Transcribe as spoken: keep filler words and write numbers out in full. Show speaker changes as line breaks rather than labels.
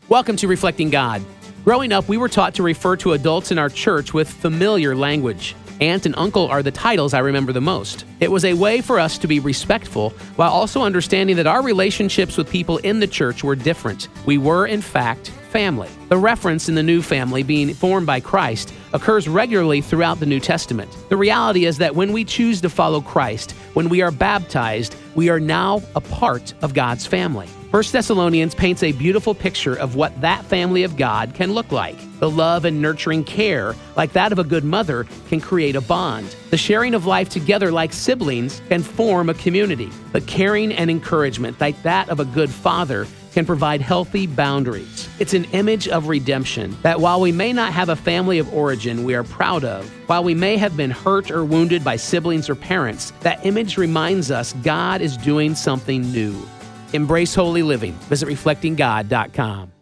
Welcome to Reflecting God. Growing up, we were taught to refer to adults in our church with familiar language. Aunt and uncle are the titles I remember the most. It was a way for us to be respectful while also understanding that our relationships with people in the church were different. We were, in fact, family. The reference in the new family being formed by Christ occurs regularly throughout the New Testament. The reality is that when we choose to follow Christ, when we are baptized, we are now a part of God's family. First Thessalonians paints a beautiful picture of what that family of God can look like. The love and nurturing care, like that of a good mother, can create a bond. The sharing of life together like siblings can form a community. The caring and encouragement, like that of a good father, can provide healthy boundaries. It's an image of redemption that while we may not have a family of origin we are proud of, while we may have been hurt or wounded by siblings or parents, that image reminds us God is doing something new. Embrace holy living. Visit reflecting god dot com.